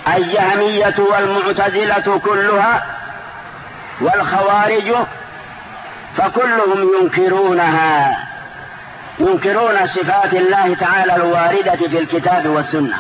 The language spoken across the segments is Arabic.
الجهمية والمعتزلة كلها والخوارج فكلهم ينكرون صفات الله تعالى الواردة في الكتاب والسنة،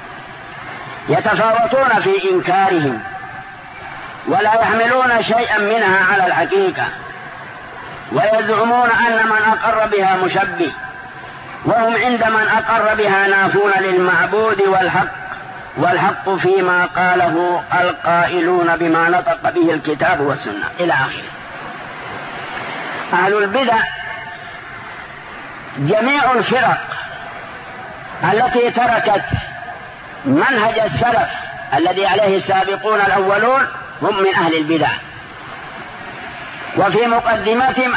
يتفاوتون في إنكارهم ولا يحملون شيئا منها على الحقيقة، ويزعمون أن من أقر بها مشبه، وهم عند من أقر بها نافون للمعبود والحق فيما قاله القائلون بما نطق به الكتاب والسنة إلى آخره. أهل البدع جميع الفرق التي تركت منهج السلف الذي عليه السابقون الأولون هم من أهل البدع، وفي مقدمتهم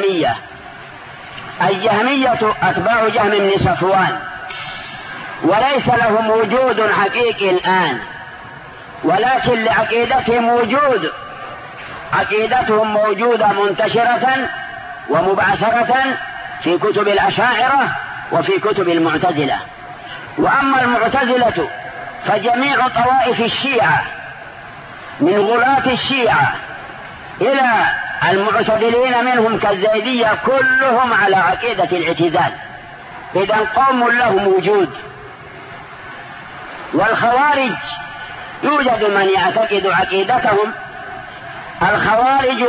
الجهمية أتباع جهم بن صفوان، وليس لهم وجود حقيقي الآن، ولكن لعقيدتهم وجود، عقيدتهم موجودة منتشرة ومبعثرة في كتب الأشاعرة وفي كتب المعتزلة. وأما المعتزلة فجميع طوائف الشيعة من غلاة الشيعة إلى المعتدلين منهم كالزيدية كلهم على عقيدة الاعتزال، إذن قوم لهم وجود. والخوارج يوجد من يعتقد عقيدتهم، الخوارج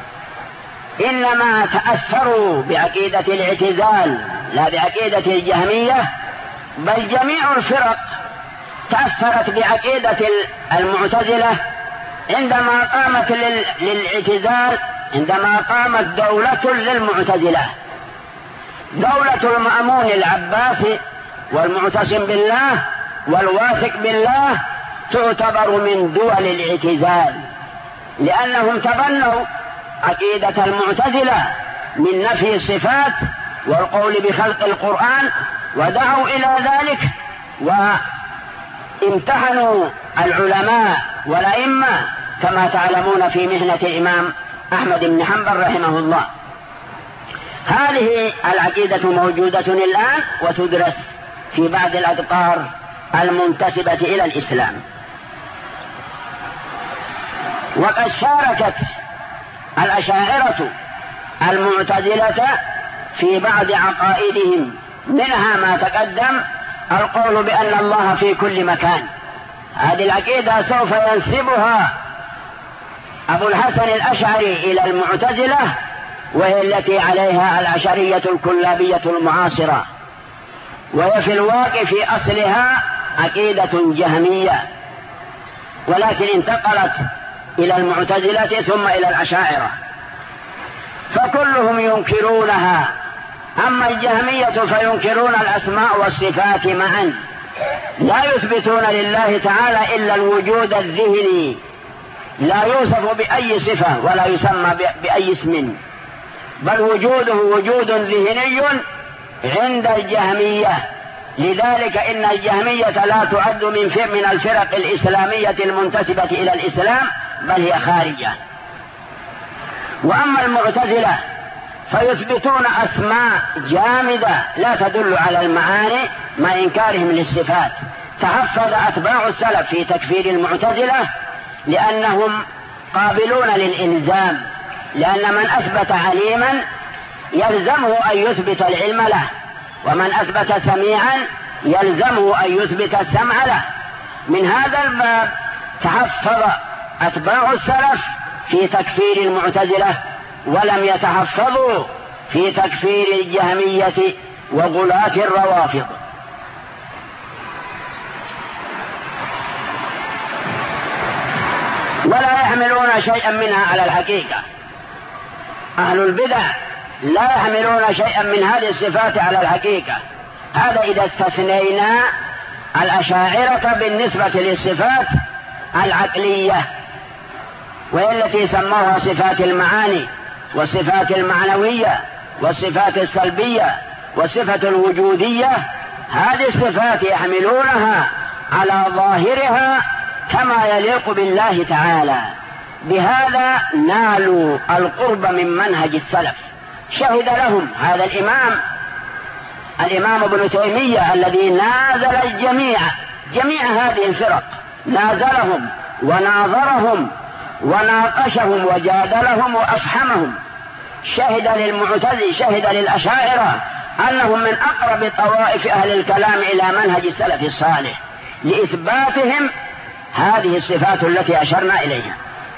إنما تأثروا بعقيدة الاعتزال لا بعقيدة الجهمية، بل جميع الفرق تأثرت بعقيدة المعتزلة عندما قامت للاعتزال، عندما قامت دولة للمعتزلة، دولة المأمون العباسي والمعتصم بالله والواثق بالله تعتبر من دول الاعتزال، لأنهم تبنوا عقيدة المعتزلة من نفي الصفات والقول بخلق القرآن، ودعوا إلى ذلك وامتحنوا العلماء والأئمة كما تعلمون في مهنة الإمام أحمد بن حنبل رحمه الله. هذه العقيدة موجودة الآن وتدرس في بعض الأقطار المنتسبة إلى الإسلام. وقد شاركت الأشاعرة المعتزلة في بعض عقائدهم، منها ما تقدم القول بأن الله في كل مكان، هذه العقيدة سوف ينسبها أبو الحسن الأشعري إلى المعتزلة، وهي التي عليها الأشعرية الكلابية المعاصرة، وهي في الواقع في أصلها عقيدة جهمية، ولكن انتقلت إلى المعتزلة ثم إلى الأشاعرة، فكلهم ينكرونها. أما الجهمية فينكرون الأسماء والصفات معا، لا يثبتون لله تعالى إلا الوجود الذهني، لا يوصف بأي صفة ولا يسمى بأي اسم، بل وجوده وجود ذهني عند الجهمية. لذلك إن الجهمية لا تعد من الفرق الإسلامية المنتسبة إلى الإسلام، بل هي خارجة. وأما المعتزلة فيثبتون أسماء جامدة لا تدل على المعاني مع إنكارهم للصفات. تحفظ أتباع السلف في تكفير المعتزلة لأنهم قابلون للإلزام، لأن من أثبت عليما يلزمه أن يثبت العلم له، ومن أثبت سميعا يلزمه أن يثبت السمع له. من هذا الباب تحفظ أتباع السلف في تكفير المعتزلة، ولم يتحفظوا في تكفير الجهمية وغلاة الروافض. ولا يحملون شيئا منها على الحقيقة. أهل البدع لا يحملون شيئا من هذه الصفات على الحقيقة. هذا إذا استثنينا الأشاعرة بالنسبة للصفات العقلية، وهي التي سموها صفات المعاني والصفات المعنوية والصفات السلبية والصفة الوجودية. هذه الصفات يحملونها على ظاهرها كما يليق بالله تعالى، بهذا نالوا القرب من منهج السلف. شهد لهم هذا الإمام ابن تيمية الذي نازل جميع هذه الفرق نازلهم وناظرهم وناقشهم وجادلهم وأفحمهم. شهد للأشاعرة أنهم من أقرب طوائف أهل الكلام إلى منهج السلف الصالح لإثباتهم هذه الصفات التي أشرنا إليها.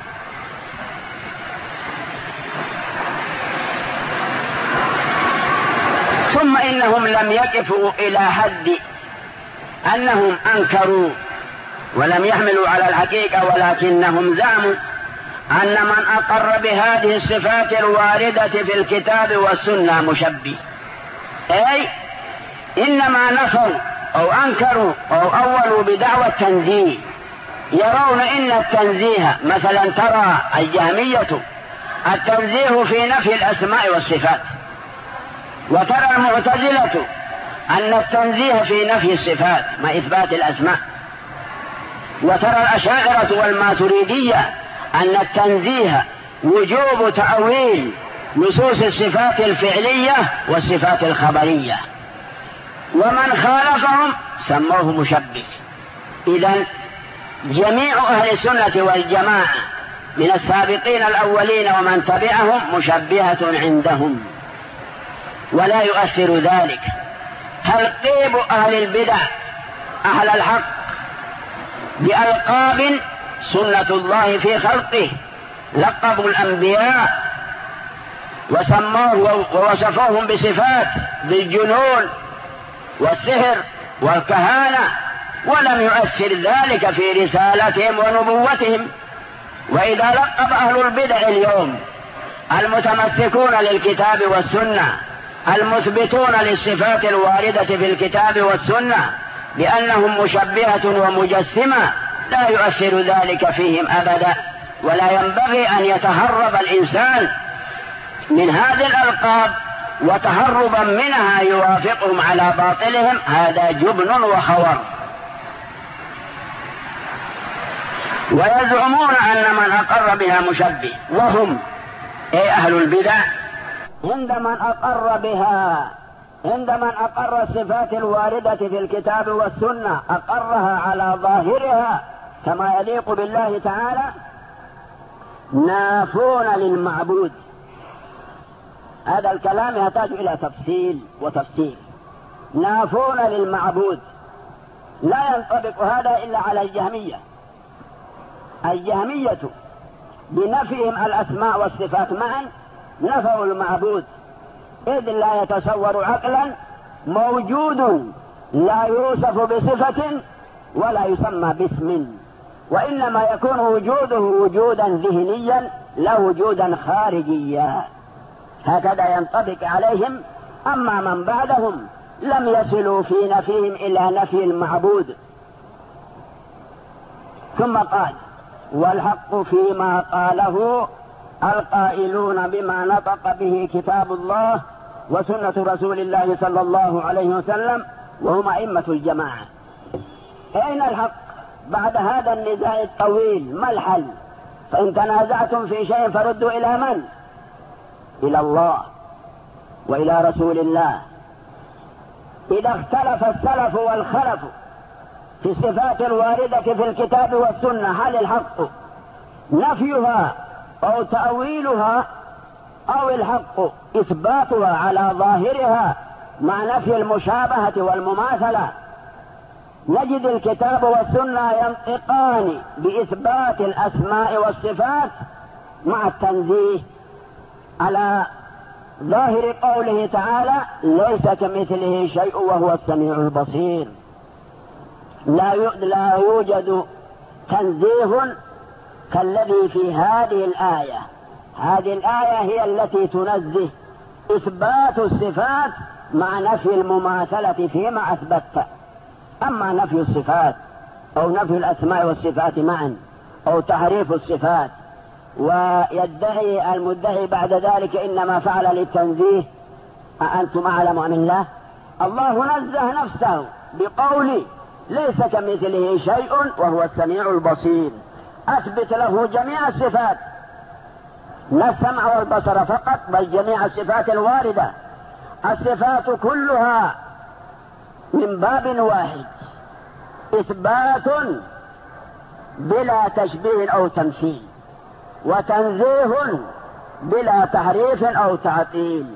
ثم إنهم لم يقفوا إلى حد أنهم أنكروا ولم يحملوا على الحقيقة، ولكنهم زعموا أن من أقر بهذه الصفات الواردة في الكتاب والسنة مشبه، أي إنما نفوا أو أنكروا أو أولوا بدعوى التنزيه. يرون إن التنزيه مثلا، ترى الجهمية التنزيه في نفي الأسماء والصفات، وترى المعتزلة أن التنزيه في نفي الصفات مع إثبات الأسماء، وترى الأشاعرة والماتريدية أن التنزيه وجوب تأويل نصوص الصفات الفعلية والصفات الخبرية، ومن خالفهم سموه مشبه. إذن جميع أهل السنة والجماعة من السابقين الأولين ومن تبعهم مشبهة عندهم، ولا يؤثر ذلك تلقيب أهل البدع أهل الحق بألقاب سنة الله في خلقه. لقبوا الأنبياء وسموه ووصفوهم بصفات بالجنون والسحر والكهانة، ولم يؤثر ذلك في رسالتهم ونبوتهم. وإذا لقب أهل البدع اليوم المتمسكون للكتاب والسنة المثبتون للصفات الواردة في الكتاب والسنة بأنهم مشبهة ومجسمة، لا يؤثر ذلك فيهم أبدا، ولا ينبغي أن يتهرب الإنسان من هذه الألقاب، وتهربا منها يوافقهم على باطلهم، هذا جبن وخور. ويزعمون أن من أقر بها مشبه، وهم أي أهل البدع عند من أقر الصفات الواردة في الكتاب والسنة أقرها على ظاهرها كما يليق بالله تعالى، نافون للمعبود. هذا الكلام يحتاج إلى تفصيل وتفسير. نافون للمعبود لا ينطبق هذا إلا على الجهمية. الجهمية بنفيهم الأسماء والصفات معا نفوا المعبود، إذ لا يتصور عقلا موجود لا يوصف بصفة ولا يسمى باسم، وإنما يكون وجوده وجودا ذهنيا لا وجودا خارجيا. هكذا ينطبق عليهم. أما من بعدهم لم يصلوا في نفيهم إلى نفي المعبود. ثم قال: والحق فيما قاله القائلون بما نطق به كتاب الله وسنة رسول الله صلى الله عليه وسلم، وهم أئمة الجماعة. أين الحق بعد هذا النزاع الطويل؟ ما الحل؟ فإن تنازعتم في شيء فردوا إلى من؟ إلى الله وإلى رسول الله. إذا اختلف السلف والخلف في الصفات الواردة في الكتاب والسنة، هل الحق نفيها أو تأويلها، أو الحق إثباتها على ظاهرها مع نفي المشابهة والمماثلة؟ نجد الكتاب والسنة ينطقان بإثبات الأسماء والصفات مع التنزيه على ظاهر قوله تعالى: ليس كمثله شيء وهو السميع البصير. لا يوجد تنزيه كالذي في هذه الآية. هذه الآية هي التي تنزه إثبات الصفات مع نفي المماثلة فيما أثبت. أما نفي الصفات أو نفي الأسماء والصفات معا أو تحريف الصفات ويدعي المدعي بعد ذلك إنما فعل للتنزيه، أأنتم أعلم أم الله؟ الله نزه نفسه بقوله: ليس كمثله شيء وهو السميع البصير. أثبت له جميع الصفات، لا السمع والبصر فقط، بل جميع الصفات الواردة. الصفات كلها من باب واحد: إثبات بلا تشبيه أو تمثيل، وتنزيه بلا تحريف أو تعطيل.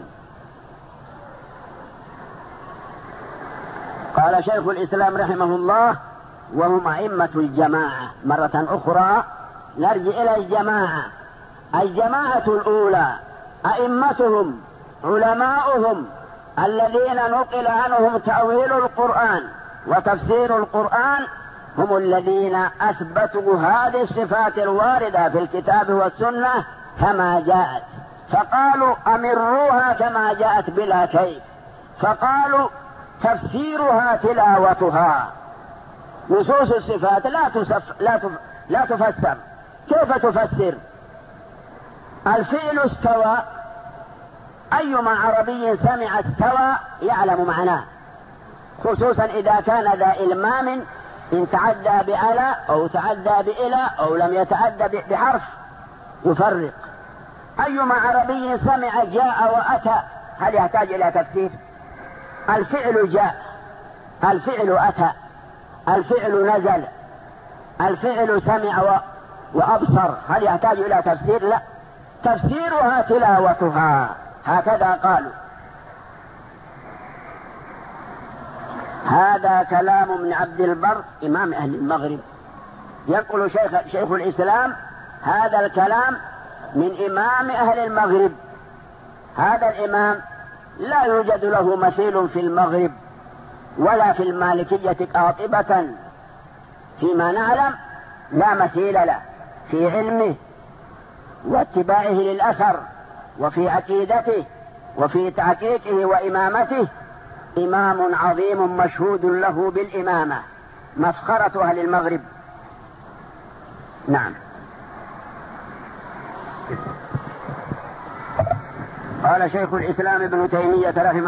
قال شيخ الإسلام رحمه الله: وهم أئمة الجماعة. مرة أخرى نرجع إلى الجماعة. الجماعة الأولى أئمتهم علماؤهم الذين نقل عنهم تأويل القرآن وتفسير القرآن، هم الذين أثبتوا هذه الصفات الواردة في الكتاب والسنة كما جاءت، فقالوا أمروها كما جاءت بلا كيف، فقالوا تفسيرها تلاوتها. نصوص الصفات لا تفسر. كيف تفسر؟ الفعل استوى، أيما عربي سمع استوى يعلم معناه، خصوصا إذا كان ذا إلمام، إن تعدى بعلى أو تعدى بإلى أو لم يتعدى بحرف يفرق. أيما عربي سمع جاء وأتى هل يحتاج إلى تفسير؟ الفعل جاء، الفعل أتى، الفعل نزل، الفعل سمع وأبصر، هل يحتاج إلى تفسير؟ لا، تفسيرها تلاوتها، هكذا قالوا. هذا كلام من عبد البر إمام أهل المغرب، يقول شيخ الإسلام هذا الكلام من إمام أهل المغرب. هذا الإمام لا يوجد له مثيل في المغرب ولا في المالكية قاطبة فيما نعلم، لا مثيل له في علمه واتباعه للأثر وفي عقيدته وفي تحقيقه وإمامته. إمام عظيم مشهود له بالإمامة، مفخرة أهل المغرب. نعم. قال شيخ الإسلام ابن تيمية رحمه